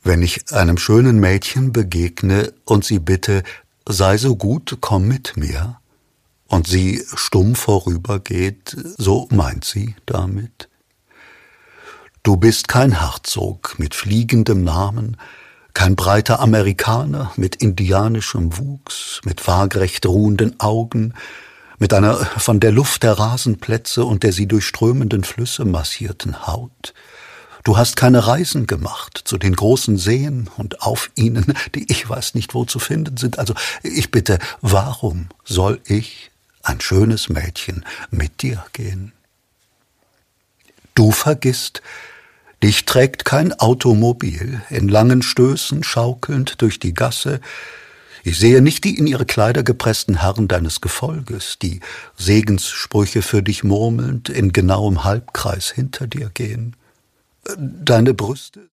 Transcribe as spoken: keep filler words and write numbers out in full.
Wenn ich einem schönen Mädchen begegne und sie bitte, sei so gut, komm mit mir, und sie stumm vorübergeht, so meint sie damit. Du bist kein Herzog mit fliegendem Namen, kein breiter Amerikaner mit indianischem Wuchs, mit waagrecht ruhenden Augen, mit einer von der Luft der Rasenplätze und der sie durchströmenden Flüsse massierten Haut. Du hast keine Reisen gemacht zu den großen Seen und auf ihnen, die ich weiß nicht wo zu finden sind. Also ich bitte, warum soll ich, ein schönes Mädchen, mit dir gehen? Du vergisst, dich trägt kein Automobil, in langen Stößen schaukelnd durch die Gasse. Ich sehe nicht die in ihre Kleider gepressten Herren deines Gefolges, die Segenssprüche für dich murmelnd in genauem Halbkreis hinter dir gehen. Deine Brüste